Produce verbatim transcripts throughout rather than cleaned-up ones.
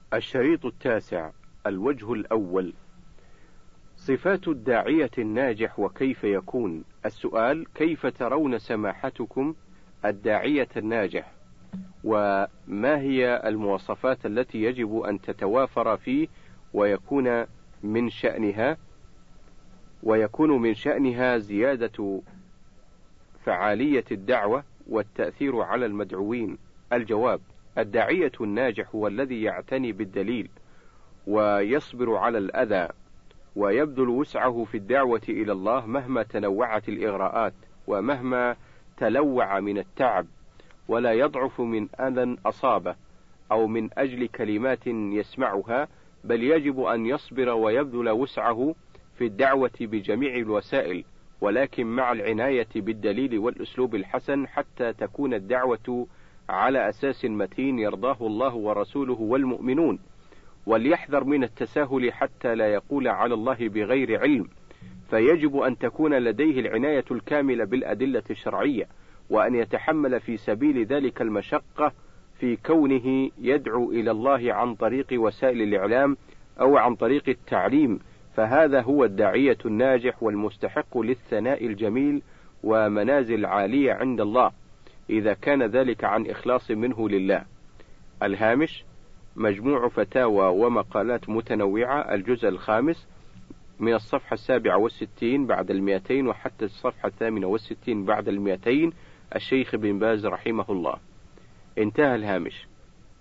الشريط التاسع. الوجه الأول: صفات الداعية الناجح وكيف يكون. السؤال: كيف ترون سماحتكم الداعية الناجح؟ وما هي المواصفات التي يجب أن تتوافر فيه ويكون من شأنها ويكون من شأنها زيادة فعالية الدعوة والتأثير على المدعوين؟ الجواب: الداعية الناجح هو الذي يعتني بالدليل ويصبر على الأذى ويبذل وسعه في الدعوة إلى الله مهما تنوعت الإغراءات ومهما تلوع من التعب، ولا يضعف من أذى أصابه أو من أجل كلمات يسمعها، بل يجب أن يصبر ويبذل وسعه في الدعوة بجميع الوسائل، ولكن مع العناية بالدليل والأسلوب الحسن حتى تكون الدعوة على أساس متين يرضاه الله ورسوله والمؤمنون. وليحذر من التساهل حتى لا يقول على الله بغير علم، فيجب أن تكون لديه العناية الكاملة بالأدلة الشرعية، وأن يتحمل في سبيل ذلك المشقة في كونه يدعو إلى الله عن طريق وسائل الإعلام أو عن طريق التعليم، فهذا هو الداعية الناجح والمستحق للثناء الجميل ومنازل عالية عند الله، إذا كان ذلك عن إخلاص منه لله. الهامش: مجموع فتاوى ومقالات متنوعة، الجزء الخامس، من الصفحة السابعة والستين بعد المئتين وحتى الصفحة الثامنة والستين بعد المئتين، الشيخ بن باز رحمه الله. انتهى الهامش.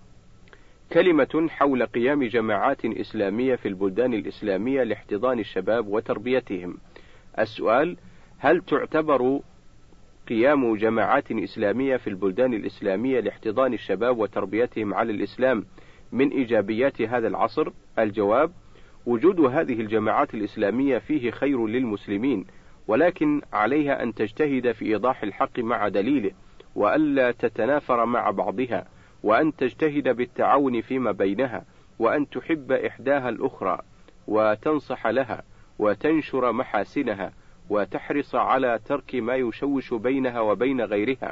كلمة حول قيام جماعات إسلامية في البلدان الإسلامية لاحتضان الشباب وتربيتهم. السؤال: هل تعتبر قيام جماعات إسلامية في البلدان الإسلامية لاحتضان الشباب وتربيتهم على الإسلام من إيجابيات هذا العصر؟ الجواب: وجود هذه الجماعات الإسلامية فيه خير للمسلمين، ولكن عليها أن تجتهد في إيضاح الحق مع دليله، وألا تتنافر مع بعضها، وأن تجتهد بالتعاون فيما بينها، وأن تحب إحداها الأخرى وتنصح لها وتنشر محاسنها وتحرص على ترك ما يشوش بينها وبين غيرها.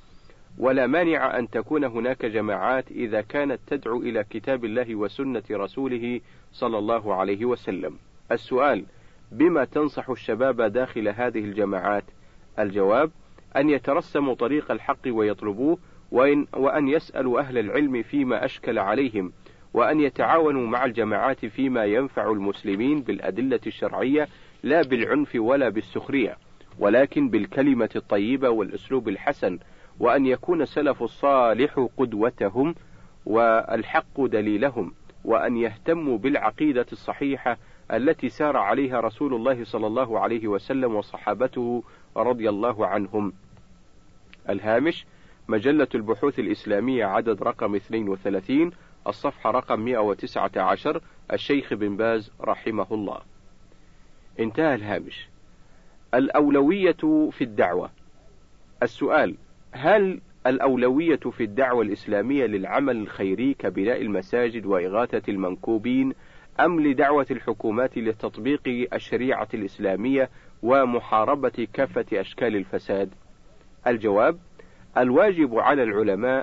ولا مانع أن تكون هناك جماعات إذا كانت تدعو إلى كتاب الله وسنة رسوله صلى الله عليه وسلم. السؤال: بما تنصح الشباب داخل هذه الجماعات؟ الجواب: أن يترسموا طريق الحق ويطلبوه، وإن وأن يسألوا أهل العلم فيما أشكل عليهم، وأن يتعاونوا مع الجماعات فيما ينفع المسلمين بالأدلة الشرعية، لا بالعنف ولا بالسخرية، ولكن بالكلمة الطيبة والأسلوب الحسن، وأن يكون السلف الصالح قدوتهم والحق دليلهم، وأن يهتموا بالعقيدة الصحيحة التي سار عليها رسول الله صلى الله عليه وسلم وصحابته رضي الله عنهم. الهامش: مجلة البحوث الإسلامية، عدد رقم اثنين وثلاثين، الصفحة رقم مئة وتسعة عشر، الشيخ بن باز رحمه الله. انتهى الهامش. الأولوية في الدعوة. السؤال: هل الأولوية في الدعوة الإسلامية للعمل الخيري كبناء المساجد وإغاثة المنكوبين، أم لدعوة الحكومات لتطبيق الشريعة الإسلامية ومحاربة كافة أشكال الفساد؟ الجواب: الواجب على العلماء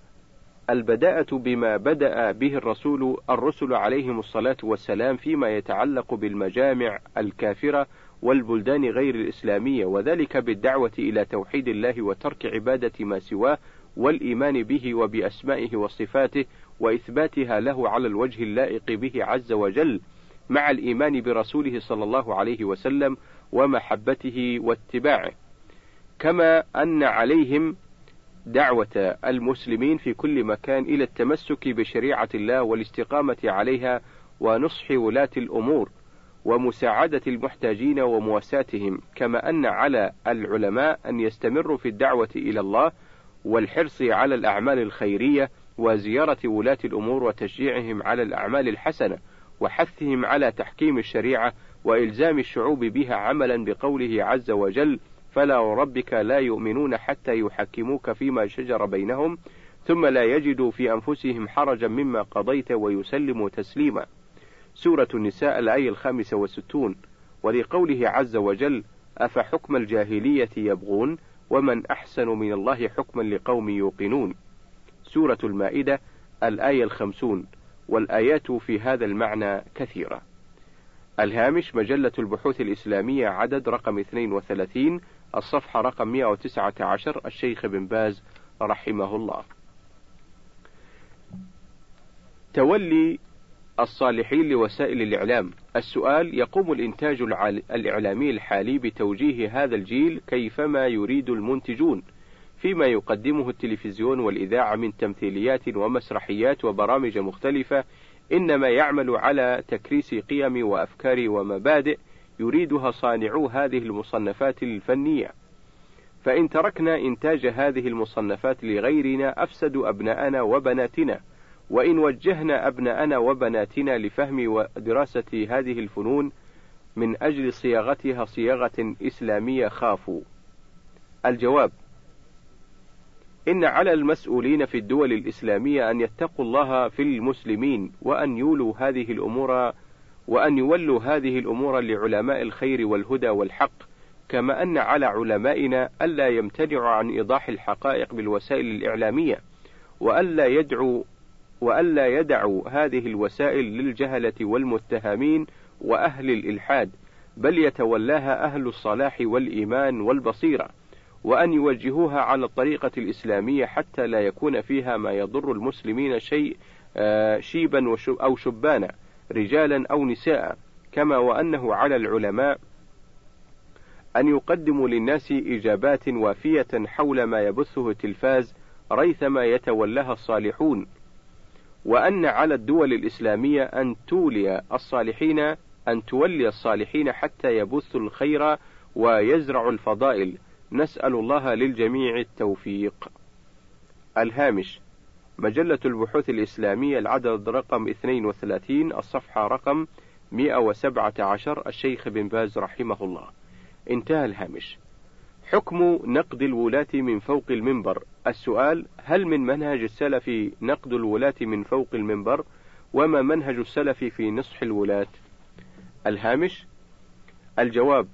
البداءة بما بدأ به الرسول الرسل عليهم الصلاة والسلام فيما يتعلق بالمجامع الكافرة والبلدان غير الإسلامية، وذلك بالدعوة إلى توحيد الله وترك عبادة ما سواه، والإيمان به وبأسمائه وصفاته وإثباتها له على الوجه اللائق به عز وجل، مع الإيمان برسوله صلى الله عليه وسلم ومحبته واتباعه. كما أن عليهم دعوة المسلمين في كل مكان إلى التمسك بشريعة الله والاستقامة عليها، ونصح ولاة الأمور ومساعدة المحتاجين ومواساتهم. كما أن على العلماء أن يستمروا في الدعوة إلى الله والحرص على الأعمال الخيرية وزيارة ولاة الأمور وتشجيعهم على الأعمال الحسنة وحثهم على تحكيم الشريعة وإلزام الشعوب بها، عملا بقوله عز وجل: فلا وربك لا يؤمنون حتى يحكموك فيما شجر بينهم ثم لا يجدوا في أنفسهم حرجا مما قضيت ويسلموا تسليما. سورة النساء، الآية الخامسة والستون. ولقوله عز وجل: أفحكم الجاهلية يبغون ومن أحسن من الله حكما لقوم يوقنون. سورة المائدة، الآية الخمسون. والآيات في هذا المعنى كثيرة. الهامش: مجلة البحوث الإسلامية، عدد رقم اثنين وثلاثين، الصفحة رقم مئة وتسعة عشر، الشيخ بن باز رحمه الله. تولي الصالحين لوسائل الإعلام. السؤال: يقوم الإنتاج الإعلامي الحالي بتوجيه هذا الجيل كيفما يريد المنتجون فيما يقدمه التلفزيون والإذاعة من تمثيليات ومسرحيات وبرامج مختلفة، إنما يعمل على تكريس قيم وأفكار ومبادئ يريدها صانعو هذه المصنفات الفنية، فإن تركنا إنتاج هذه المصنفات لغيرنا أفسدوا أبناءنا وبناتنا، وإن وجهنا أبناءنا وبناتنا لفهم ودراسة هذه الفنون من أجل صياغتها صياغة إسلامية خافوا. الجواب: إن على المسؤولين في الدول الإسلامية أن يتقوا الله في المسلمين، وأن يولوا هذه الأمور وأن يولوا هذه الأمور لعلماء الخير والهدى والحق، كما أن على علمائنا ألا يمتنعوا عن إيضاح الحقائق بالوسائل الإعلامية، وألا يدعوا وألا يدعوا هذه الوسائل للجهلة والمتهمين وأهل الإلحاد، بل يتولاها أهل الصلاح والإيمان والبصيرة، وأن يوجهوها على الطريقة الإسلامية حتى لا يكون فيها ما يضر المسلمين شيء شيبا أو شبانا، رجالا أو نساء، كما وأنه على العلماء أن يقدموا للناس إجابات وافية حول ما يبثه التلفاز ريثما يتولاها الصالحون، وأن على الدول الإسلامية أن تولي الصالحين أن تولي الصالحين حتى يبثوا الخير ويزرعوا الفضائل. نسأل الله للجميع التوفيق. الهامش: مجلة البحوث الإسلامية، العدد رقم اثنين وثلاثين، الصفحة رقم مئة وسبعة عشر، الشيخ بن باز رحمه الله. انتهى الهامش. حكم نقد الولاة من فوق المنبر. السؤال: هل من منهج السلف نقد الولاة من فوق المنبر؟ وما منهج السلف في نصح الولاة؟ الهامش. الجواب: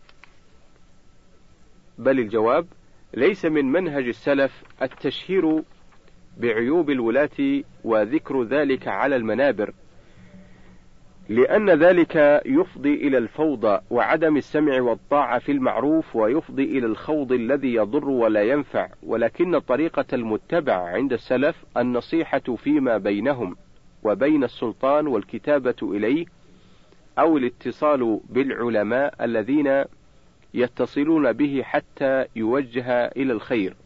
بل الجواب ليس من منهج السلف التشهير بعيوب الولاة وذكر ذلك على المنابر، لأن ذلك يفضي إلى الفوضى وعدم السمع والطاعة في المعروف، ويفضي إلى الخوض الذي يضر ولا ينفع، ولكن الطريقة المتبعة عند السلف النصيحة فيما بينهم وبين السلطان والكتابة إليه، أو الاتصال بالعلماء الذين يتصلون به حتى يوجه إلى الخير.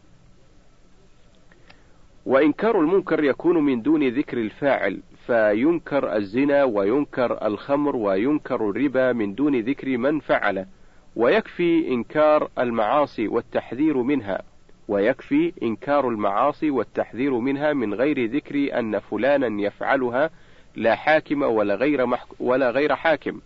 وإنكار المنكر يكون من دون ذكر الفاعل، فينكر الزنا وينكر الخمر وينكر الربا من دون ذكر من فعله، ويكفي إنكار المعاصي والتحذير منها ويكفي إنكار المعاصي والتحذير منها من غير ذكر أن فلانا يفعلها، لا حاكم ولا غير محك ولا غير حاكم.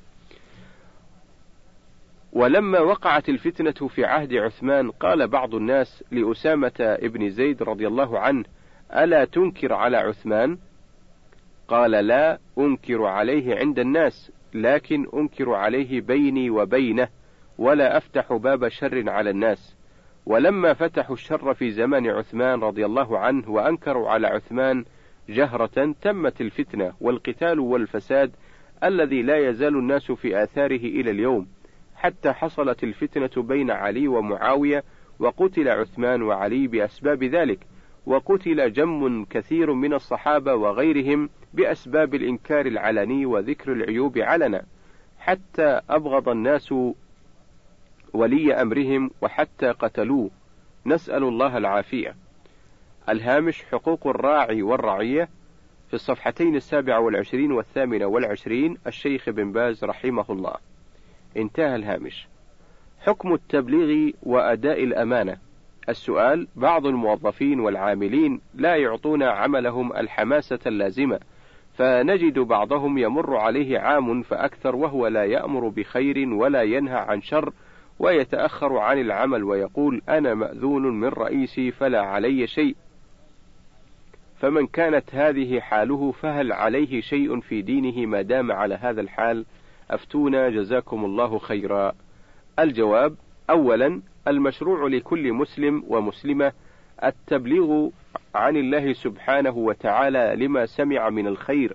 ولما وقعت الفتنة في عهد عثمان قال بعض الناس لأسامة ابن زيد رضي الله عنه: ألا تنكر على عثمان؟ قال: لا أنكر عليه عند الناس، لكن أنكر عليه بيني وبينه، ولا أفتح باب شر على الناس. ولما فتحوا الشر في زمان عثمان رضي الله عنه وأنكروا على عثمان جهرة، تمت الفتنة والقتال والفساد الذي لا يزال الناس في آثاره إلى اليوم، حتى حصلت الفتنة بين علي ومعاوية، وقتل عثمان وعلي بأسباب ذلك، وقتل جم كثير من الصحابة وغيرهم بأسباب الإنكار العلني وذكر العيوب علنا، حتى أبغض الناس ولي أمرهم وحتى قتلوه، نسأل الله العافية. الهامش: حقوق الراعي والرعية، في الصفحتين السابعة والعشرين والثامنة والعشرين، الشيخ بن باز رحمه الله. انتهى الهامش. حكم التبليغ وأداء الأمانة. السؤال: بعض الموظفين والعاملين لا يعطون عملهم الحماسة اللازمة، فنجد بعضهم يمر عليه عام فأكثر وهو لا يأمر بخير ولا ينهى عن شر، ويتأخر عن العمل ويقول: أنا مأذون من رئيسي فلا علي شيء. فمن كانت هذه حاله فهل عليه شيء في دينه ما دام على هذا الحال؟ أفتونا جزاكم الله خيرا. الجواب: أولا، المشروع لكل مسلم ومسلمة التبليغ عن الله سبحانه وتعالى لما سمع من الخير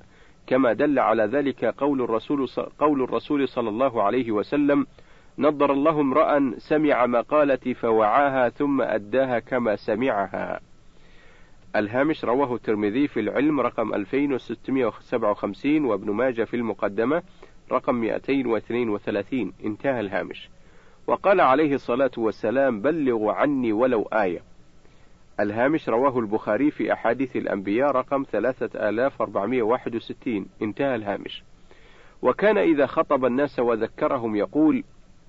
كما دل على ذلك قول الرسول, قول الرسول صلى الله عليه وسلم: نضر الله امرأ سمع مقالتي فوعاها ثم أداها كما سمعها. الهامش رواه الترمذي في العلم رقم ألفين وستمائة وسبعة وخمسين، وابن ماجه في المقدمة رقم مئتين واثنين وثلاثين. انتهى الهامش. وقال عليه الصلاة والسلام: بلغوا عني ولو آية. الهامش رواه البخاري في أحاديث الأنبياء رقم ثلاثة آلاف وأربعمائة وواحد وستين. انتهى الهامش. وكان إذا خطب الناس وذكرهم يقول: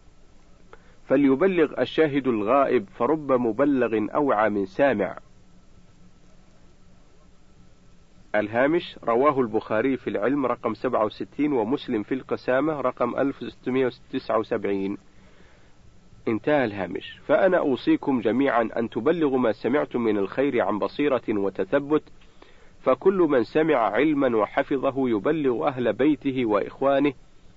فليبلغ الشاهد الغائب فرب مبلغ أوعى من سامع. الهامش رواه البخاري في العلم رقم سبعة وستين، ومسلم في القسامة رقم ألف وستمائة وتسعة وسبعين. انتهى الهامش. فأنا أوصيكم جميعا أن تبلغوا ما سمعتم من الخير عن بصيرة وتثبت، فكل من سمع علما وحفظه يبلغ أهل بيته وإخوانه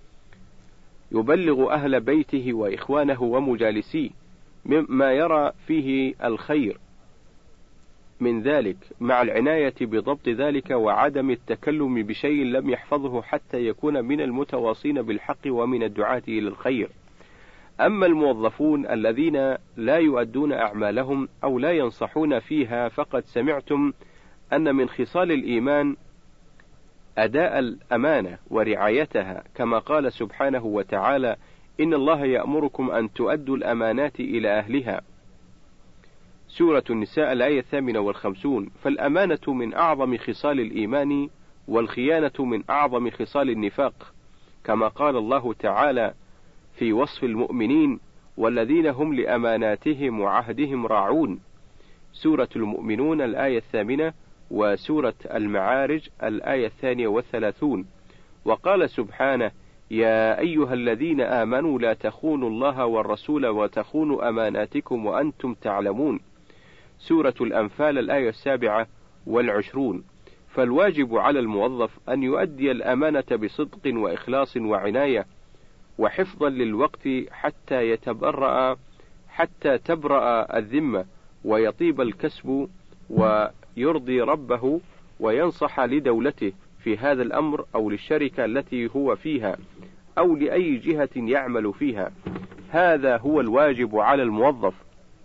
يبلغ أهل بيته وإخوانه ومجالسيه مما يرى فيه الخير من ذلك، مع العناية بضبط ذلك وعدم التكلم بشيء لم يحفظه حتى يكون من المتواصين بالحق ومن الدعاة إلى الخير. أما الموظفون الذين لا يؤدون أعمالهم أو لا ينصحون فيها، فقد سمعتم أن من خصال الإيمان أداء الأمانة ورعايتها، كما قال سبحانه وتعالى: إن الله يأمركم أن تؤدوا الأمانات إلى أهلها. سورة النساء الآية الثامنة والخمسون. فالأمانة من أعظم خصال الإيمان، والخيانة من أعظم خصال النفاق، كما قال الله تعالى في وصف المؤمنين: والذين هم لأماناتهم وعهدهم راعون. سورة المؤمنون الآية الثامنة، وسورة المعارج الآية الثانية والثلاثون. وقال سبحانه: يا أيها الذين آمنوا لا تخونوا الله والرسول وتخونوا أماناتكم وأنتم تعلمون. سورة الأنفال الآية السابعة والعشرون. فالواجب على الموظف أن يؤدي الأمانة بصدق وإخلاص وعناية وحفظا للوقت حتى يتبرأ حتى تبرأ الذمة ويطيب الكسب ويرضي ربه، وينصح لدولته في هذا الأمر أو للشركة التي هو فيها أو لأي جهة يعمل فيها. هذا هو الواجب على الموظف،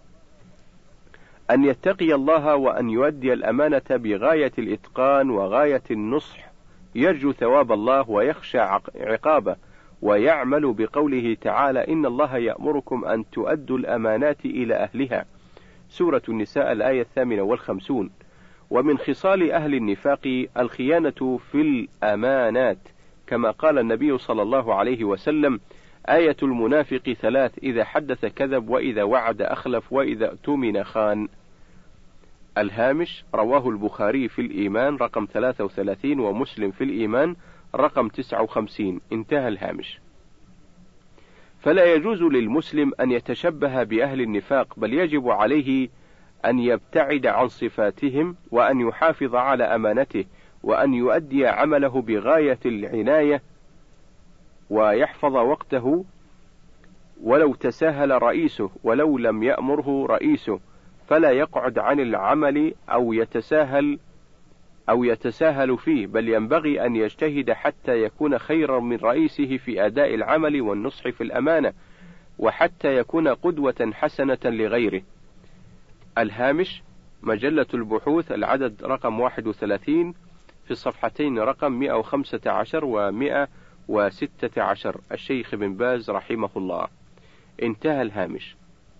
أن يتقي الله وأن يؤدي الأمانة بغاية الإتقان وغاية النصح، يرجو ثواب الله ويخشى عقابه، ويعمل بقوله تعالى: إن الله يأمركم أن تؤدوا الأمانات إلى أهلها. سورة النساء الآية الثامنة والخمسون. ومن خصال أهل النفاق الخيانة في الأمانات، كما قال النبي صلى الله عليه وسلم: آية المنافق ثلاث: إذا حدث كذب، وإذا وعد أخلف، وإذا اؤتمن خان. الهامش رواه البخاري في الإيمان رقم ثلاثة وثلاثين، ومسلم في الإيمان رقم تسعة وخمسين. انتهى الهامش. فلا يجوز للمسلم أن يتشبه بأهل النفاق، بل يجب عليه أن يبتعد عن صفاتهم، وأن يحافظ على أمانته، وأن يؤدي عمله بغاية العناية، ويحفظ وقته ولو تساهل رئيسه ولو لم يأمره رئيسه، فلا يقعد عن العمل أو يتساهل أو يتساهل فيه، بل ينبغي أن يجتهد حتى يكون خيرا من رئيسه في أداء العمل والنصح في الأمانة، وحتى يكون قدوة حسنة لغيره. الهامش مجلة البحوث العدد رقم واحد وثلاثين في الصفحتين رقم مئة وخمسة عشر ومئة وستة عشر، الشيخ بن باز رحمه الله. انتهى الهامش.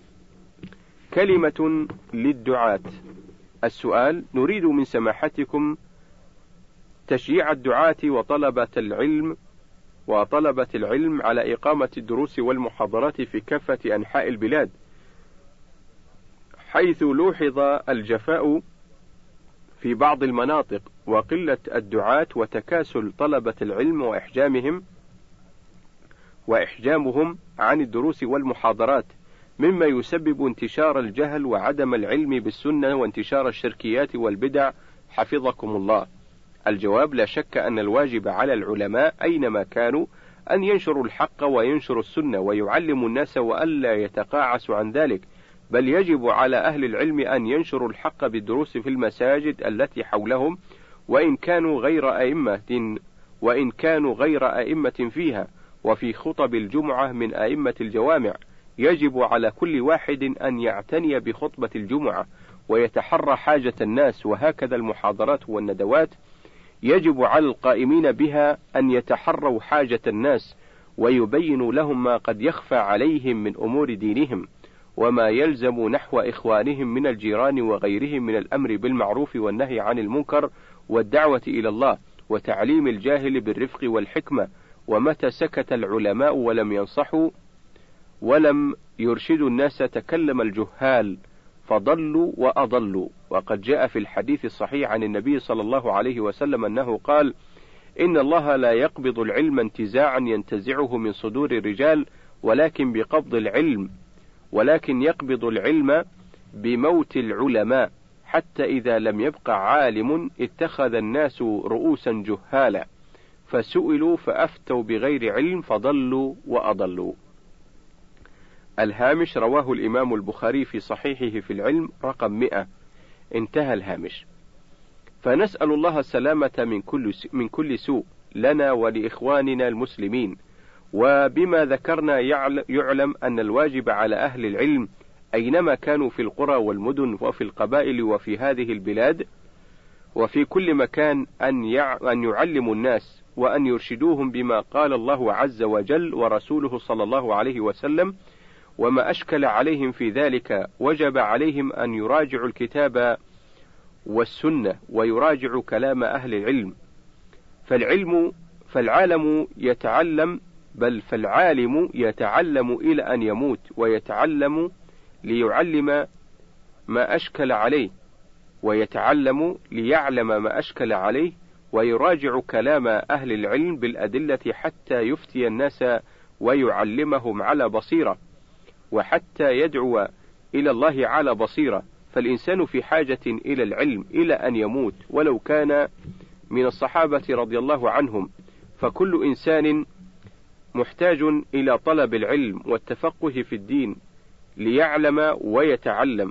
كلمة للدعاة. السؤال: نريد من سماحتكم تشجيع الدعاة وطلبة العلم وطلبة العلم على إقامة الدروس والمحاضرات في كافة أنحاء البلاد، حيث لوحظ الجفاء في بعض المناطق وقلة الدعاة وتكاسل طلبة العلم وإحجامهم وإحجامهم عن الدروس والمحاضرات، مما يسبب انتشار الجهل وعدم العلم بالسنة وانتشار الشركيات والبدع، حفظكم الله. الجواب: لا شك أن الواجب على العلماء أينما كانوا أن ينشروا الحق وينشروا السنة ويعلموا الناس، وألا يتقاعسوا عن ذلك، بل يجب على أهل العلم أن ينشروا الحق بالدروس في المساجد التي حولهم، وإن كانوا غير أئمة وإن كانوا غير أئمة فيها. وفي خطب الجمعة من أئمة الجوامع، يجب على كل واحد أن يعتني بخطبة الجمعة ويتحرى حاجة الناس. وهكذا المحاضرات والندوات يجب على القائمين بها أن يتحروا حاجة الناس ويبينوا لهم ما قد يخفى عليهم من أمور دينهم، وما يلزم نحو إخوانهم من الجيران وغيرهم من الأمر بالمعروف والنهي عن المنكر والدعوة إلى الله، وتعليم الجاهل بالرفق والحكمة. ومتى سكت العلماء ولم ينصحوا ولم يرشدوا الناس تكلم الجهال فضلوا وأضلوا. وقد جاء في الحديث الصحيح عن النبي صلى الله عليه وسلم أنه قال: إن الله لا يقبض العلم انتزاعا ينتزعه من صدور الرجال، ولكن بقبض العلم ولكن يقبض العلم بموت العلماء، حتى إذا لم يبق عالم اتخذ الناس رؤوسا جهالا فسئلوا فأفتوا بغير علم فضلوا وأضلوا. الهامش: رواه الإمام البخاري في صحيحه في العلم رقم مئة. انتهى الهامش. فنسأل الله السلامة من كل من كل سوء لنا ولإخواننا المسلمين. وبما ذكرنا يعلم أن الواجب على أهل العلم أينما كانوا في القرى والمدن وفي القبائل وفي هذه البلاد وفي كل مكان أن أن يعلموا الناس وأن يرشدوهم بما قال الله عز وجل ورسوله صلى الله عليه وسلم. وما أشكل عليهم في ذلك وجب عليهم أن يراجعوا الكتاب والسنة ويراجعوا كلام أهل العلم. فالعلم فالعالم يتعلم بل فالعالم يتعلم إلى أن يموت، ويتعلم ليعلم ما أشكل عليه، ويتعلم ليعلم ما أشكل عليه، ويراجع كلام أهل العلم بالأدلة حتى يفتي الناس ويعلمهم على بصيرة، وحتى يدعو إلى الله على بصيرة. فالإنسان في حاجة إلى العلم إلى أن يموت، ولو كان من الصحابة رضي الله عنهم. فكل إنسان محتاج إلى طلب العلم والتفقه في الدين ليعلم ويتعلم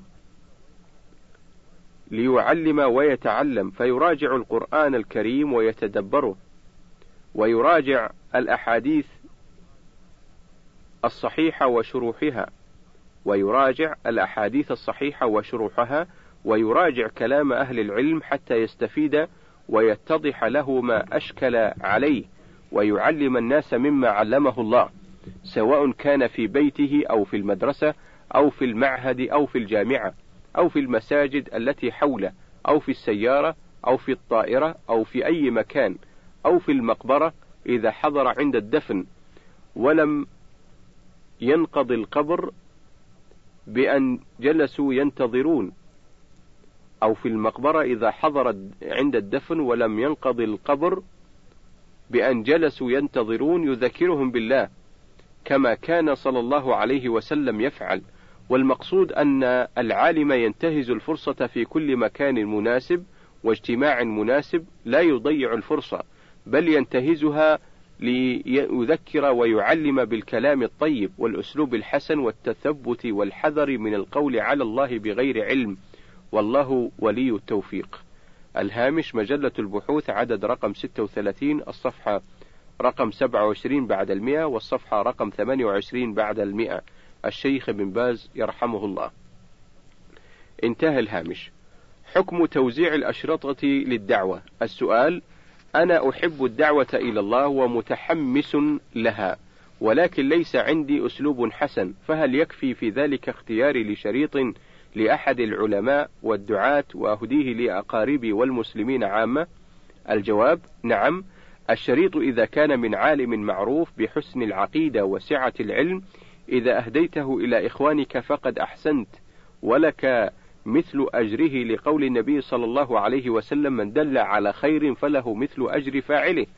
ليعلم ويتعلم فيراجع القرآن الكريم ويتدبره، ويراجع الأحاديث الصحيحة وشروحها ويراجع الأحاديث الصحيحة وشروحها ويراجع كلام أهل العلم حتى يستفيد ويتضح له ما أشكل عليه، ويعلم الناس مما علمه الله، سواء كان في بيته أو في المدرسة أو في المعهد أو في الجامعة أو في المساجد التي حوله أو في السيارة أو في الطائرة أو في أي مكان أو في المقبرة إذا حضر عند الدفن ولم ينقض القبر بأن جلسوا ينتظرون، أو في المقبرة إذا حضر عند الدفن ولم ينقض القبر بأن جلسوا ينتظرون، يذكرهم بالله كما كان صلى الله عليه وسلم يفعل. والمقصود أن العالم ينتهز الفرصة في كل مكان مناسب واجتماع مناسب، لا يضيع الفرصة بل ينتهزها ليذكر ويعلم بالكلام الطيب والأسلوب الحسن والتثبت والحذر من القول على الله بغير علم، والله ولي التوفيق. الهامش: مجلة البحوث عدد رقم ستة وثلاثين، الصفحة رقم سبعة وعشرين بعد المئة، والصفحة رقم ثمانية وعشرين بعد المئة، الشيخ بن باز يرحمه الله. انتهى الهامش. حكم توزيع الأشرطة للدعوة. السؤال: أنا أحب الدعوة إلى الله ومتحمس لها، ولكن ليس عندي أسلوب حسن، فهل يكفي في ذلك اختياري لشريط لأحد العلماء والدعاة وأهديه لأقاربي والمسلمين عامة؟ الجواب: نعم، الشريط إذا كان من عالم معروف بحسن العقيدة وسعة العلم، إذا أهديته إلى إخوانك فقد أحسنت، ولك مثل أجره، لقول النبي صلى الله عليه وسلم: من دل على خير فله مثل أجر فاعله.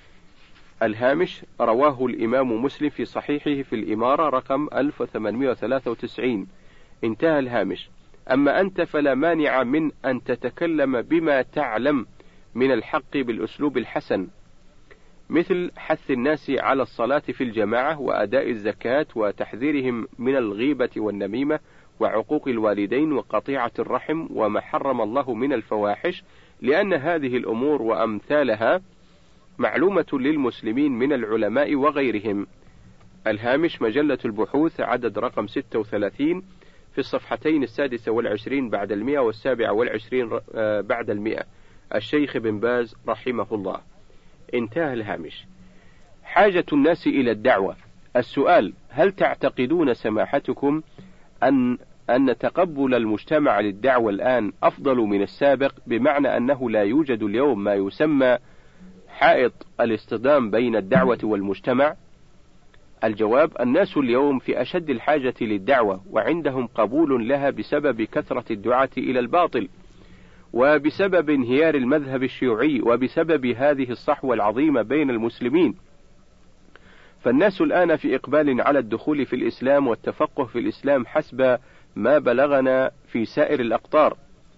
الهامش: رواه الإمام مسلم في صحيحه في الإمارة رقم ألف وثمانمئة وثلاثة وتسعين. انتهى الهامش. أما أنت فلا مانع من أن تتكلم بما تعلم من الحق بالأسلوب الحسن، مثل حث الناس على الصلاة في الجماعة وأداء الزكاة وتحذيرهم من الغيبة والنميمة وعقوق الوالدين وقطيعة الرحم وما حرم الله من الفواحش، لأن هذه الأمور وأمثالها معلومة للمسلمين من العلماء وغيرهم. الهامش مجلة البحوث عدد رقم ستة وثلاثين في الصفحتين السادسة والعشرين بعد المئة والسابعة والعشرين بعد المئة، الشيخ بن باز رحمه الله. انتهى الهامش. حاجة الناس إلى الدعوة. السؤال: هل تعتقدون سماحتكم أن أن تقبل المجتمع للدعوة الآن أفضل من السابق، بمعنى أنه لا يوجد اليوم ما يسمى حائط الاصطدام بين الدعوة والمجتمع؟ الجواب: الناس اليوم في أشد الحاجة للدعوة، وعندهم قبول لها بسبب كثرة الدعاة إلى الباطل، وبسبب انهيار المذهب الشيوعي، وبسبب هذه الصحوة العظيمة بين المسلمين. فالناس الآن في إقبال على الدخول في الإسلام والتفقه في الإسلام حسب ما بلغنا في سائر الأقطار.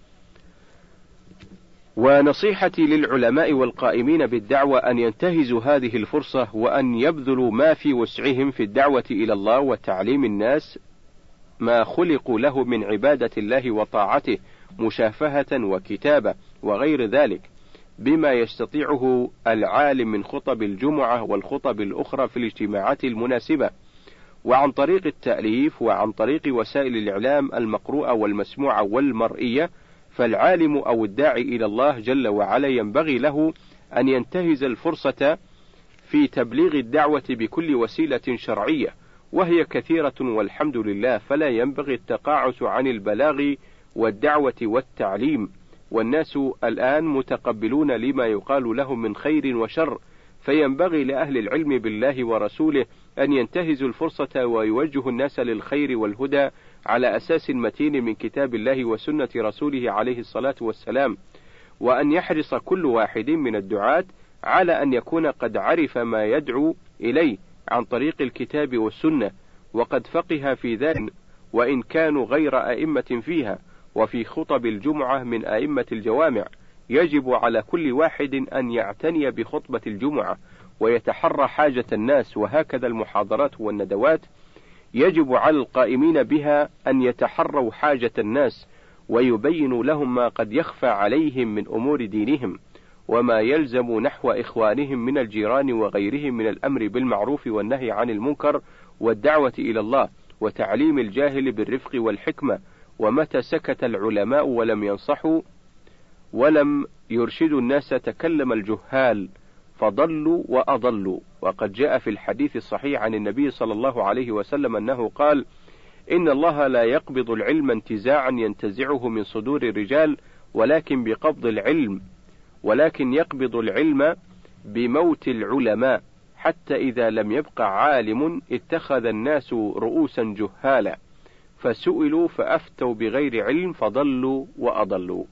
ونصيحتي للعلماء والقائمين بالدعوة أن ينتهزوا هذه الفرصة، وأن يبذلوا ما في وسعهم في الدعوة إلى الله وتعليم الناس ما خلقوا له من عبادة الله وطاعته، مشافهة وكتابة وغير ذلك، بما يستطيعه العالم من خطب الجمعة والخطب الأخرى في الاجتماعات المناسبة، وعن طريق التأليف، وعن طريق وسائل الإعلام المقروءة والمسموعة والمرئية. فالعالم أو الداعي إلى الله جل وعلا ينبغي له أن ينتهز الفرصة في تبليغ الدعوة بكل وسيلة شرعية، وهي كثيرة والحمد لله، فلا ينبغي التقاعس عن البلاغ والدعوة والتعليم. والناس الآن متقبلون لما يقال لهم من خير وشر، فينبغي لأهل العلم بالله ورسوله أن ينتهزوا الفرصة ويوجهوا الناس للخير والهدى على أساس متين من كتاب الله وسنة رسوله عليه الصلاة والسلام، وأن يحرص كل واحد من الدعاة على أن يكون قد عرف ما يدعو إليه عن طريق الكتاب والسنة، وقد فقه في ذلك، وإن كانوا غير أئمة فيها. وفي خطب الجمعة من أئمة الجوامع، يجب على كل واحد أن يعتني بخطبة الجمعة ويتحرى حاجة الناس، وهكذا المحاضرات والندوات يجب على القائمين بها أن يتحروا حاجة الناس، ويبينوا لهم ما قد يخفى عليهم من أمور دينهم، وما يلزم نحو إخوانهم من الجيران وغيرهم من الأمر بالمعروف والنهي عن المنكر والدعوة إلى الله، وتعليم الجاهل بالرفق والحكمة. ومتى سكت العلماء ولم ينصحوا ولم يرشدوا الناس تكلم الجهال فضلوا وأضلوا. وقد جاء في الحديث الصحيح عن النبي صلى الله عليه وسلم أنه قال: إن الله لا يقبض العلم انتزاعا ينتزعه من صدور الرجال، ولكن بقبض العلم ولكن يقبض العلم بموت العلماء، حتى إذا لم يبق عالم اتخذ الناس رؤوسا جهالا، فسئلوا فأفتوا بغير علم فضلوا وأضلوا.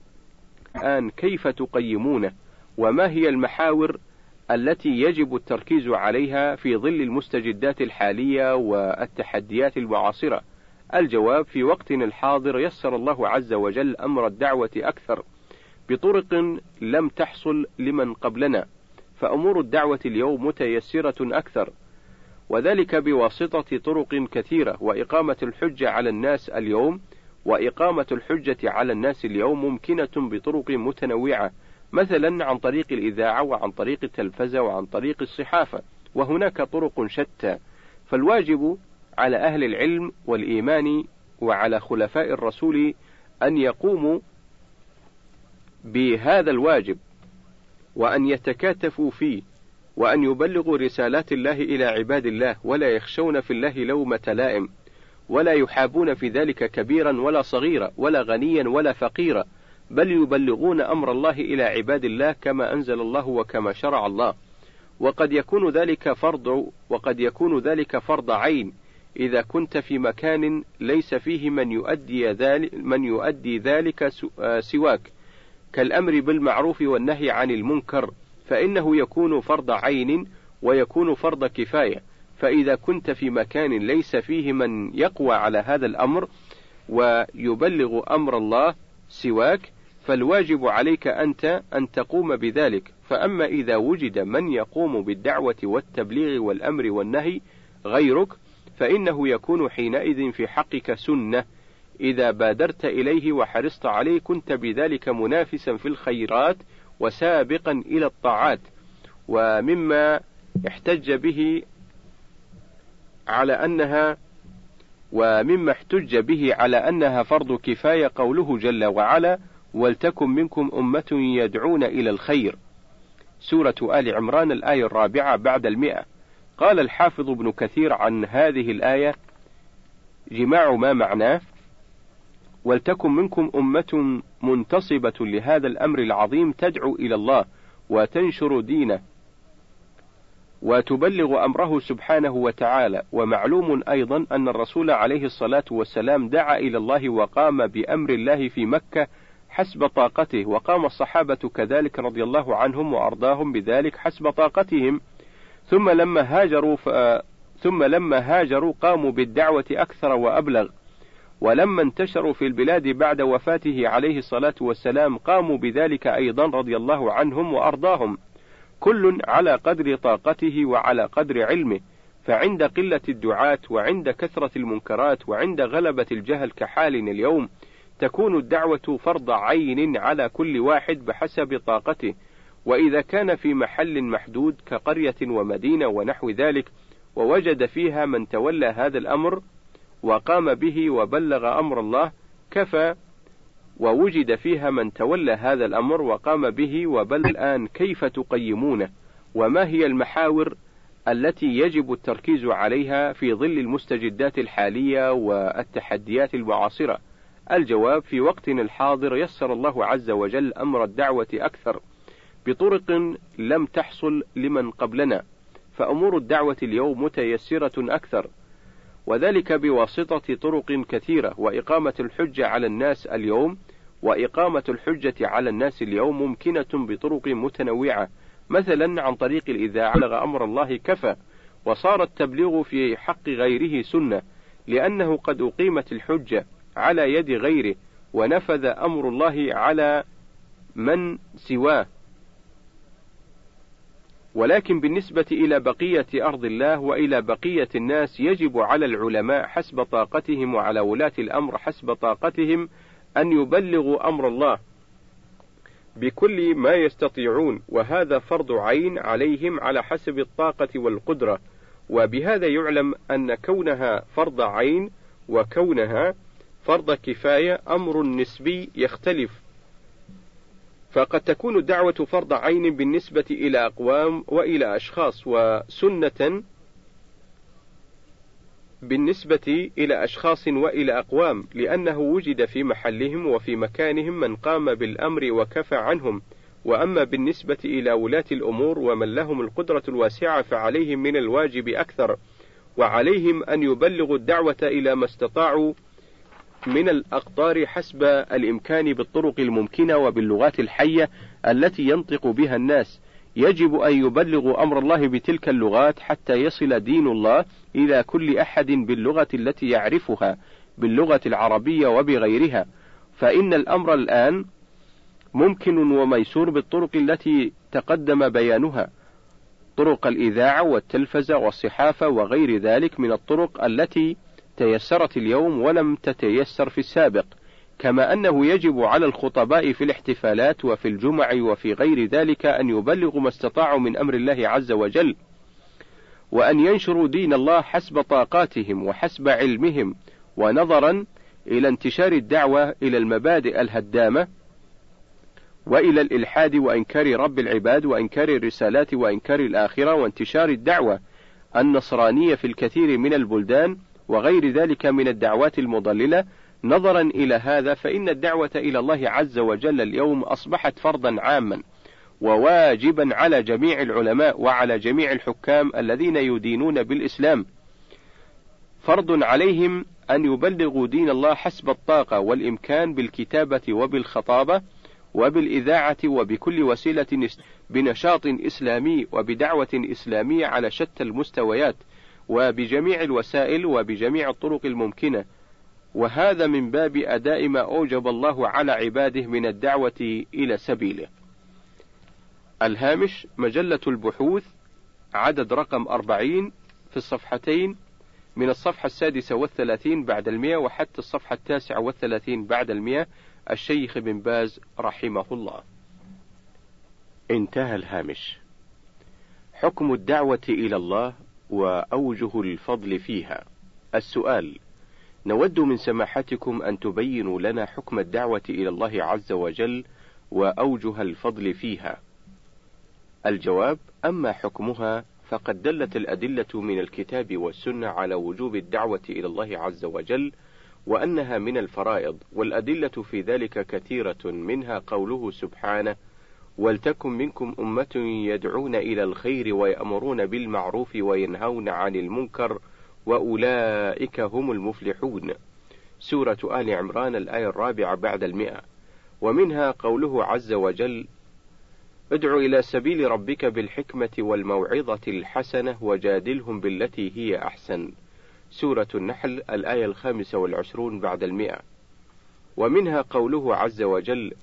الآن كيف تقيمونه؟ وما هي المحاور التي يجب التركيز عليها في ظل المستجدات الحالية والتحديات المعاصرة؟ الجواب: في وقتنا الحاضر يسر الله عز وجل أمر الدعوة أكثر بطرق لم تحصل لمن قبلنا، فأمور الدعوة اليوم متيسرة أكثر، وذلك بواسطة طرق كثيرة. وإقامة الحجة على الناس اليوم وإقامة الحجة على الناس اليوم ممكنة بطرق متنوعة، مثلا عن طريق الإذاعة، وعن طريق التلفزة، وعن طريق الصحافة، وهناك طرق شتى. فالواجب على أهل العلم والإيمان وعلى خلفاء الرسول أن يقوموا بهذا الواجب، وأن يتكاتفوا فيه، وأن يبلغوا رسالات الله إلى عباد الله، ولا يخشون في الله لومة لائم، ولا يحابون في ذلك كبيرا ولا صغيرا، ولا غنيا ولا فقيرا، بل يبلغون أمر الله إلى عباد الله كما أنزل الله وكما شرع الله. وقد يكون ذلك فرض وقد يكون ذلك فرض عين إذا كنت في مكان ليس فيه من يؤدي ذلك من يؤدي ذلك سواك، كالأمر بالمعروف والنهي عن المنكر، فإنه يكون فرض عين ويكون فرض كفاية. فإذا كنت في مكان ليس فيه من يقوى على هذا الأمر ويبلغ أمر الله سواك، فالواجب عليك أنت أن تقوم بذلك. فأما إذا وجد من يقوم بالدعوة والتبليغ والأمر والنهي غيرك، فإنه يكون حينئذ في حقك سنة، إذا بادرت إليه وحرصت عليه كنت بذلك منافسا في الخيرات وسابقا إلى الطاعات. ومما احتج به على أنها ومما احتج به على أنها فرض كفاية قوله جل وعلا: ولتكن منكم أمة يدعون إلى الخير، سورة آل عمران الآية الرابعة بعد المئة. قال الحافظ ابن كثير عن هذه الآية: جماع ما معناه: ولتكن منكم أمة منتصبة لهذا الأمر العظيم تدعو إلى الله وتنشر دينه وتبلغ أمره سبحانه وتعالى. ومعلوم أيضا أن الرسول عليه الصلاة والسلام دعا إلى الله وقام بأمر الله في مكة حسب طاقته، وقام الصحابة كذلك رضي الله عنهم وأرضاهم بذلك حسب طاقتهم. ثم لما هاجروا ف... ثم لما هاجروا قاموا بالدعوة أكثر وأبلغ. ولما انتشروا في البلاد بعد وفاته عليه الصلاة والسلام قاموا بذلك أيضا رضي الله عنهم وأرضاهم، كل على قدر طاقته وعلى قدر علمه. فعند قلة الدعاة وعند كثرة المنكرات وعند غلبة الجهل كحالنا اليوم تكون الدعوة فرض عين على كل واحد بحسب طاقته. وإذا كان في محل محدود كقرية ومدينة ونحو ذلك ووجد فيها من تولى هذا الأمر وقام به وبلغ أمر الله كفى، ووجد فيها من تولى هذا الأمر وقام به وبلغ. الآن كيف تقيمونه؟ وما هي المحاور التي يجب التركيز عليها في ظل المستجدات الحالية والتحديات المعاصرة؟ الجواب: في وقتنا الحاضر يسر الله عز وجل أمر الدعوة أكثر بطرق لم تحصل لمن قبلنا، فأمور الدعوة اليوم متيسرة أكثر، وذلك بواسطة طرق كثيرة. وإقامة الحجة على الناس اليوم وإقامة الحجة على الناس اليوم ممكنة بطرق متنوعة، مثلا عن طريق الإذاعة. بلغ أمر الله كفى، وصار التبليغ في حق غيره سنة، لأنه قد أقيمت الحجة على يد غيره ونفذ أمر الله على من سواه. ولكن بالنسبة إلى بقية أرض الله وإلى بقية الناس يجب على العلماء حسب طاقتهم وعلى ولاة الأمر حسب طاقتهم أن يبلغوا أمر الله بكل ما يستطيعون، وهذا فرض عين عليهم على حسب الطاقة والقدرة. وبهذا يعلم أن كونها فرض عين وكونها فرض كفاية أمر نسبي يختلف، فقد تكون الدعوة فرض عين بالنسبة إلى أقوام وإلى أشخاص، وسنة بالنسبة إلى أشخاص وإلى أقوام، لأنه وجد في محلهم وفي مكانهم من قام بالأمر وكفى عنهم. وأما بالنسبة إلى ولاة الأمور ومن لهم القدرة الواسعة فعليهم من الواجب أكثر، وعليهم أن يبلغوا الدعوة إلى ما استطاعوا من الأقطار حسب الإمكان بالطرق الممكنة وباللغات الحية التي ينطق بها الناس. يجب أن يبلغوا أمر الله بتلك اللغات حتى يصل دين الله إلى كل أحد باللغة التي يعرفها، باللغة العربية وبغيرها. فإن الأمر الآن ممكن وميسور بالطرق التي تقدم بيانها، طرق الإذاعة والتلفزة والصحافة وغير ذلك من الطرق التي تيسرت اليوم ولم تتيسر في السابق. كما أنه يجب على الخطباء في الاحتفالات وفي الجمع وفي غير ذلك أن يبلغوا ما استطاعوا من أمر الله عز وجل، وأن ينشروا دين الله حسب طاقاتهم وحسب علمهم، ونظرا إلى انتشار الدعوة إلى المبادئ الهدامة وإلى الإلحاد وإنكار رب العباد وإنكار الرسالات وإنكار الآخرة، وانتشار الدعوة النصرانية في الكثير من البلدان وغير ذلك من الدعوات المضللة. نظرا إلى هذا فإن الدعوة إلى الله عز وجل اليوم أصبحت فرضا عاما وواجبا على جميع العلماء وعلى جميع الحكام الذين يدينون بالإسلام. فرض عليهم أن يبلغوا دين الله حسب الطاقة والإمكان بالكتابة وبالخطابة وبالإذاعة وبكل وسيلة بنشاط إسلامي وبدعوة إسلامية على شتى المستويات وبجميع الوسائل وبجميع الطرق الممكنة، وهذا من باب أداء ما أوجب الله على عباده من الدعوة إلى سبيله. الهامش: مجلة البحوث، عدد رقم أربعين، في الصفحتين من الصفحة السادسة والثلاثين بعد المئة وحتى الصفحة التاسعة والثلاثين بعد المئة، الشيخ بن باز رحمه الله. انتهى الهامش. حكم الدعوة إلى الله وأوجه الفضل فيها. السؤال: نود من سماحتكم أن تبينوا لنا حكم الدعوة إلى الله عز وجل وأوجه الفضل فيها. الجواب: أما حكمها فقد دلت الأدلة من الكتاب والسنة على وجوب الدعوة إلى الله عز وجل وأنها من الفرائض، والأدلة في ذلك كثيرة، منها قوله سبحانه: ولتكن منكم أمة يدعون إلى الخير ويأمرون بالمعروف وينهون عن المنكر وأولئك هم المفلحون. سورة آل عمران الآية الرابعة بعد المئة. ومنها قوله عز وجل: ادع إلى سبيل ربك بالحكمة والموعظة الحسنة وجادلهم بالتي هي أحسن. سورة النحل الآية الخامسة والعشرون بعد المئة. ومنها قوله عز وجل: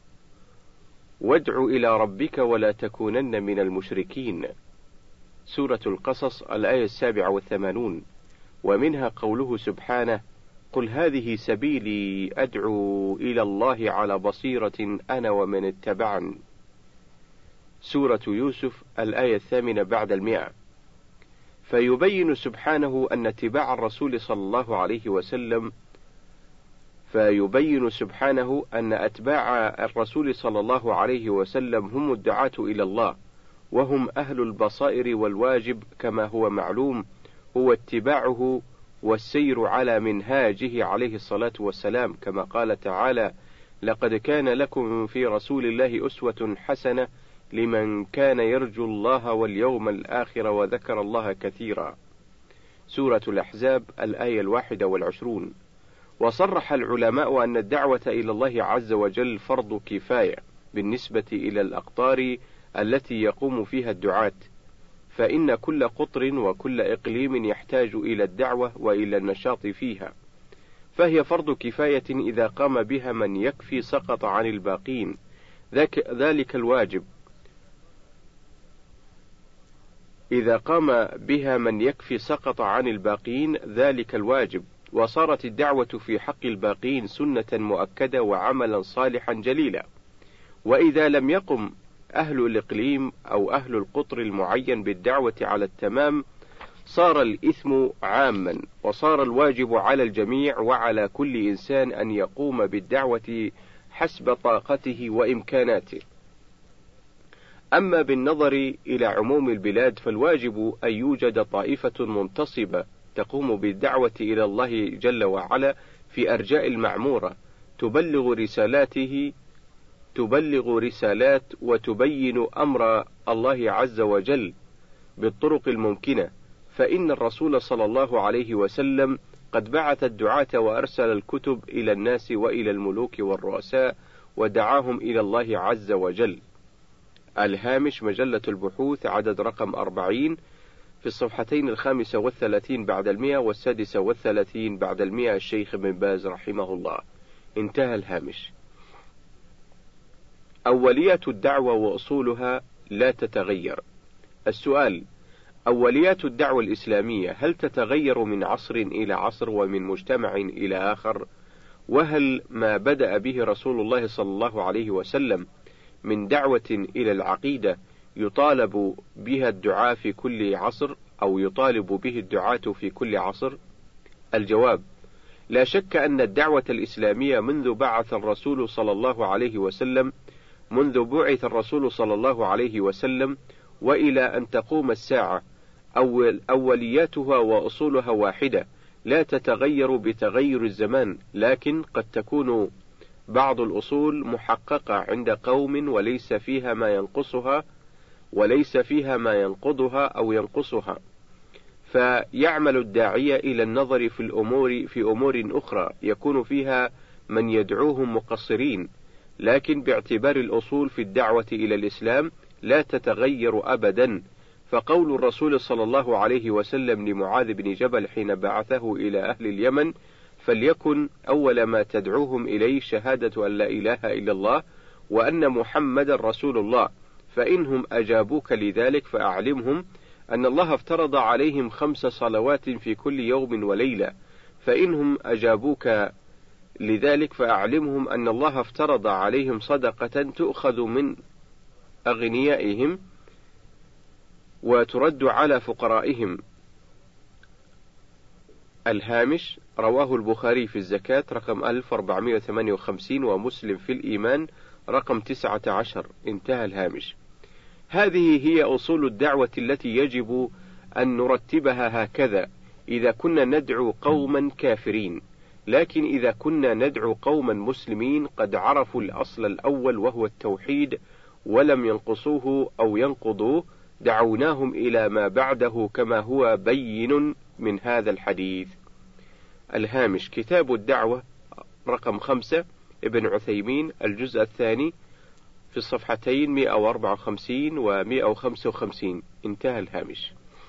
وادع إلى ربك ولا تكونن من المشركين. سورة القصص الآية السابعة والثمانون. ومنها قوله سبحانه: قل هذه سبيلي أدعو إلى الله على بصيرة أنا ومن اتبعني. سورة يوسف الآية الثامنة بعد المئة. فيبين سبحانه أن اتباع الرسول صلى الله عليه وسلم فيبين سبحانه أن أتباع الرسول صلى الله عليه وسلم هم الدعاة إلى الله، وهم أهل البصائر، والواجب كما هو معلوم هو اتباعه والسير على منهاجه عليه الصلاة والسلام، كما قال تعالى: لقد كان لكم في رسول الله أسوة حسنة لمن كان يرجو الله واليوم الآخر وذكر الله كثيرا. سورة الأحزاب الآية الواحدة والعشرون. وصرح العلماء أن الدعوة إلى الله عز وجل فرض كفاية بالنسبة إلى الأقطار التي يقوم فيها الدعاة، فإن كل قطر وكل إقليم يحتاج إلى الدعوة وإلى النشاط فيها، فهي فرض كفاية إذا قام بها من يكفي سقط عن الباقين، ذلك الواجب. إذا قام بها من يكفي سقط عن الباقين ذلك الواجب، وصارت الدعوة في حق الباقين سنة مؤكدة وعملا صالحا جليلا. وإذا لم يقم أهل الإقليم أو أهل القطر المعين بالدعوة على التمام صار الإثم عاما، وصار الواجب على الجميع وعلى كل إنسان أن يقوم بالدعوة حسب طاقته وإمكاناته. أما بالنظر إلى عموم البلاد فالواجب أن يوجد طائفة منتصبة تقوم بالدعوة إلى الله جل وعلا في أرجاء المعمورة، تبلغ رسالاته تبلغ رسالات وتبين أمر الله عز وجل بالطرق الممكنة، فإن الرسول صلى الله عليه وسلم قد بعث الدعاة وأرسل الكتب إلى الناس وإلى الملوك والرؤساء ودعاهم إلى الله عز وجل. الهامش مجلة البحوث عدد رقم أربعين في الصفحتين الخامسة والثلاثين بعد المئة والسادسة والثلاثين بعد المئة، الشيخ ابن باز رحمه الله. انتهى الهامش. أوليات الدعوة وأصولها لا تتغير. السؤال: أوليات الدعوة الإسلامية هل تتغير من عصر إلى عصر ومن مجتمع إلى آخر؟ وهل ما بدأ به رسول الله صلى الله عليه وسلم من دعوة إلى العقيدة يطالب بها الدعاة في كل عصر أو يطالب به الدعاة في كل عصر؟ الجواب: لا شك أن الدعوة الإسلامية منذ بعث الرسول صلى الله عليه وسلم منذ بعث الرسول صلى الله عليه وسلم وإلى أن تقوم الساعة أول أولياتها وأصولها واحدة، لا تتغير بتغير الزمان، لكن قد تكون بعض الأصول محققة عند قوم وليس فيها ما ينقصها وليس فيها ما ينقضها أو ينقصها، فيعمل الداعية إلى النظر في الأمور في أمور أخرى يكون فيها من يدعوهم مقصرين، لكن باعتبار الأصول في الدعوة إلى الإسلام لا تتغير أبدا. فقول الرسول صلى الله عليه وسلم لمعاذ بن جبل حين بعثه إلى أهل اليمن: فليكن أول ما تدعوهم إليه شهادة أن لا إله إلا الله وأن محمد رسول الله، فإنهم أجابوك لذلك فأعلمهم أن الله افترض عليهم خمس صلوات في كل يوم وليلة، فإنهم أجابوك لذلك فأعلمهم أن الله افترض عليهم صدقة تؤخذ من أغنيائهم وترد على فقرائهم. الهامش: رواه البخاري في الزكاة رقم ألف وأربعمائة وثمانية وخمسين ومسلم في الإيمان رقم تسعة عشر. انتهى الهامش. هذه هي أصول الدعوة التي يجب أن نرتبها هكذا إذا كنا ندعو قوما كافرين، لكن إذا كنا ندعو قوما مسلمين قد عرفوا الأصل الأول وهو التوحيد ولم ينقصوه أو ينقضوه، دعوناهم إلى ما بعده كما هو بين من هذا الحديث. الهامش: كتاب الدعوة رقم خمسة، ابن عثيمين، الجزء الثاني، في الصفحتين مئة وأربعة وخمسين و مئة وخمسة وخمسين. انتهى الهامش.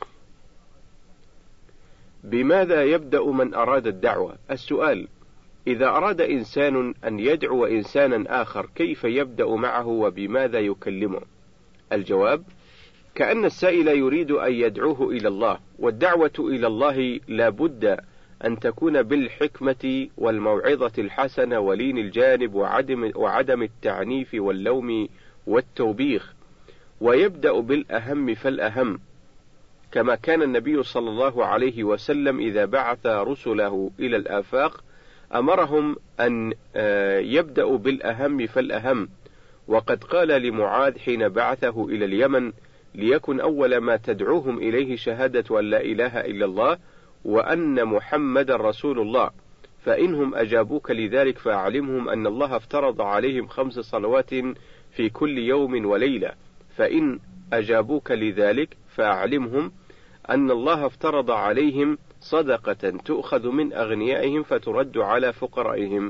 بماذا يبدأ من أراد الدعوة؟ السؤال: إذا أراد إنسان أن يدعو إنسانا آخر كيف يبدأ معه وبماذا يكلمه؟ الجواب: كأن السائل يريد أن يدعوه إلى الله، والدعوة إلى الله لا بد أن تكون بالحكمة والموعظة الحسنة ولين الجانب وعدم, وعدم التعنيف واللوم والتوبيخ، ويبدأ بالأهم فالأهم، كما كان النبي صلى الله عليه وسلم إذا بعث رسله إلى الآفاق أمرهم أن يبدأوا بالأهم فالأهم، وقد قال لمعاذ حين بعثه إلى اليمن: ليكن أول ما تدعوهم إليه شهادة أن لا إله إلا الله وأن محمد رسول الله، فإنهم أجابوك لذلك فأعلمهم أن الله افترض عليهم خمس صلوات في كل يوم وليلة، فإن أجابوك لذلك فأعلمهم أن الله افترض عليهم صدقة تؤخذ من أغنيائهم فترد على فقرائهم.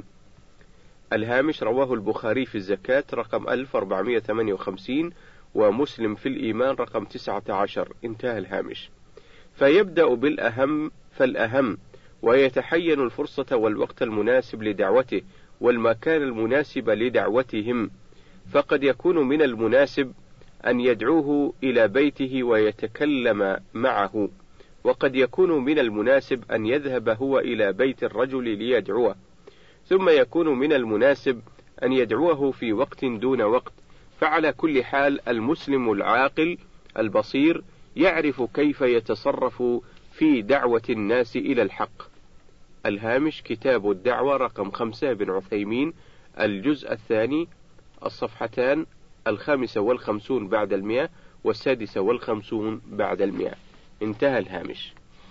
الهامش: رواه البخاري في الزكاة رقم ألف وأربعمائة وثمانية وخمسين ومسلم في الإيمان رقم تسعة عشر. انتهى الهامش. فيبدأ بالأهم فالأهم، ويتحين الفرصة والوقت المناسب لدعوته والمكان المناسب لدعوتهم، فقد يكون من المناسب أن يدعوه إلى بيته ويتكلم معه، وقد يكون من المناسب أن يذهب هو إلى بيت الرجل ليدعوه، ثم يكون من المناسب أن يدعوه في وقت دون وقت، فعلى كل حال المسلم العاقل البصير يعرف كيف يتصرف في دعوة الناس إلى الحق. الهامش: كتاب الدعوة رقم خمسة، بن عثيمين، الجزء الثاني، الصفحتان الخامسة والخمسون بعد المئة والسادسة والخمسون بعد المئة. انتهى الهامش.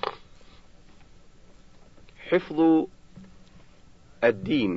حفظ الدين.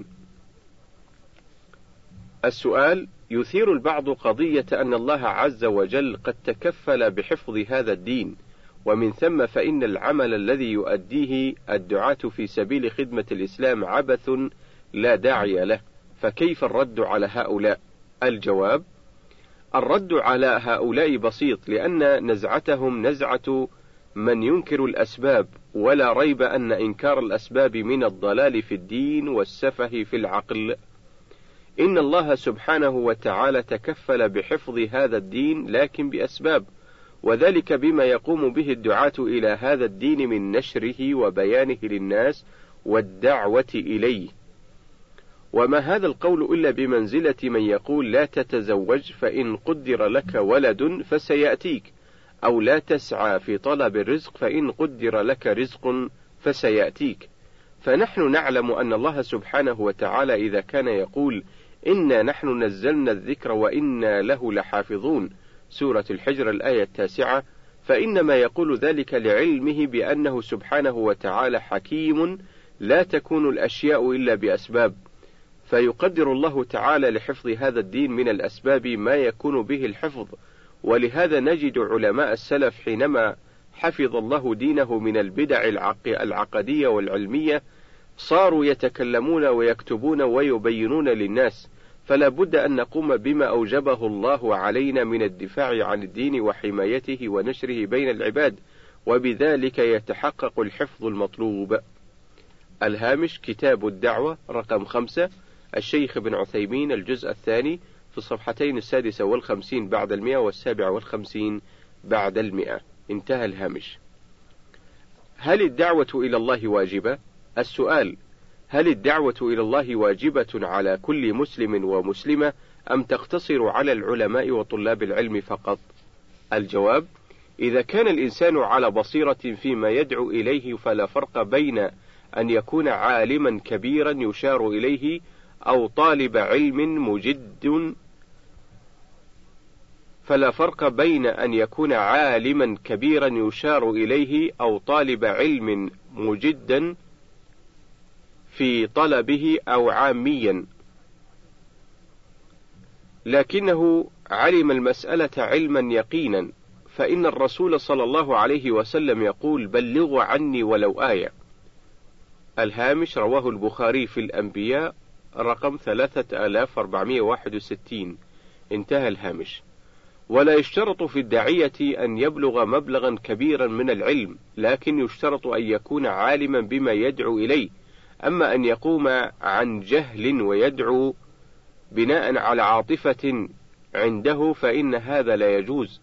السؤال: يثير البعض قضية أن الله عز وجل قد تكفل بحفظ هذا الدين، ومن ثم فإن العمل الذي يؤديه الدعاة في سبيل خدمة الإسلام عبث لا داعي له، فكيف الرد على هؤلاء؟ الجواب: الرد على هؤلاء بسيط، لأن نزعتهم نزعة من ينكر الأسباب، ولا ريب أن إنكار الأسباب من الضلال في الدين والسفه في العقل. إن الله سبحانه وتعالى تكفل بحفظ هذا الدين لكن بأسباب، وذلك بما يقوم به الدعاة إلى هذا الدين من نشره وبيانه للناس والدعوة إليه. وما هذا القول إلا بمنزلة من يقول: لا تتزوج فإن قدر لك ولد فسيأتيك، أو لا تسعى في طلب الرزق فإن قدر لك رزق فسيأتيك. فنحن نعلم أن الله سبحانه وتعالى إذا كان يقول: إنا نحن نزلنا الذكر وإنا له لحافظون، سورة الحجر الآية التاسعة، فإنما يقول ذلك لعلمه بأنه سبحانه وتعالى حكيم لا تكون الأشياء إلا بأسباب، فيقدر الله تعالى لحفظ هذا الدين من الأسباب ما يكون به الحفظ. ولهذا نجد علماء السلف حينما حفظ الله دينه من البدع العقدية والعلمية صاروا يتكلمون ويكتبون ويبينون للناس، فلا بد أن نقوم بما أوجبه الله علينا من الدفاع عن الدين وحمايته ونشره بين العباد، وبذلك يتحقق الحفظ المطلوب. الهامش: كتاب الدعوة رقم خمسة، الشيخ ابن عثيمين، الجزء الثاني، في الصفحتين السادسة والخمسين بعد المئة والسابعة والخمسين بعد المئة. انتهى الهامش. هل الدعوة إلى الله واجبة؟ السؤال: هل الدعوة إلى الله واجبة على كل مسلم ومسلمة أم تقتصر على العلماء وطلاب العلم فقط؟ الجواب: إذا كان الإنسان على بصيرة فيما يدعو إليه فلا فرق بين أن يكون عالما كبيرا يشار إليه أو طالب علم مجد فلا فرق بين أن يكون عالما كبيرا يشار إليه أو طالب علم مجدا في طلبه أو عاميا، لكنه علم المسألة علما يقينا، فإن الرسول صلى الله عليه وسلم يقول: بلغوا عني ولو آية. الهامش: رواه البخاري في الأنبياء رقم ثلاثة آلاف وأربعمائة وواحد وستين. انتهى الهامش. ولا يشترط في الداعية أن يبلغ مبلغا كبيرا من العلم، لكن يشترط أن يكون عالما بما يدعو إليه. أما أن يقوم عن جهل ويدعو بناء على عاطفة عنده فإن هذا لا يجوز.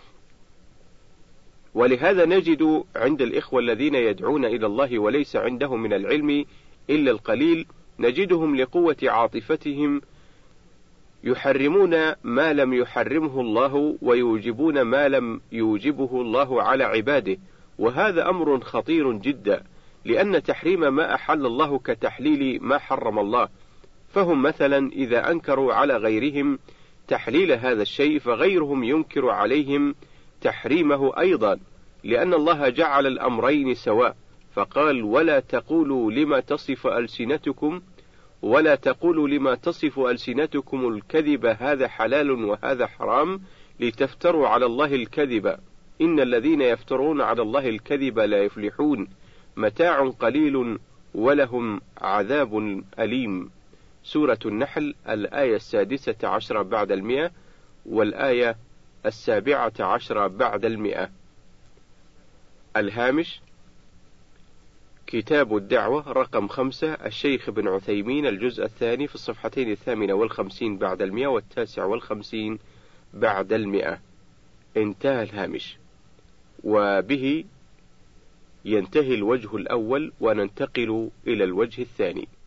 ولهذا نجد عند الإخوة الذين يدعون إلى الله وليس عندهم من العلم إلا القليل، نجدهم لقوة عاطفتهم يحرمون ما لم يحرمه الله ويوجبون ما لم يوجبه الله على عباده، وهذا أمر خطير جدا، لأن تحريم ما أحل الله كتحليل ما حرم الله. فهم مثلا إذا أنكروا على غيرهم تحليل هذا الشيء فغيرهم ينكر عليهم تحريمه أيضا، لأن الله جعل الأمرين سواء، فقال: ولا تقولوا لما تصف ألسنتكم ولا تقولوا لما تصف ألسنتكم الكذب هذا حلال وهذا حرام لتفتروا على الله الكذب، إن الذين يفترون على الله الكذب لا يفلحون، متاع قليل ولهم عذاب أليم. سورة النحل الآية السادسة عشرة بعد المئة والآية السابعة عشرة بعد المئة. الهامش: كتاب الدعوة رقم خمسة، الشيخ ابن عثيمين، الجزء الثاني في الصفحتين الثامنة والخمسين بعد المئة والتاسع والخمسين بعد المئة. انتهى الهامش. وبه ينتهي الوجه الأول وننتقل إلى الوجه الثاني.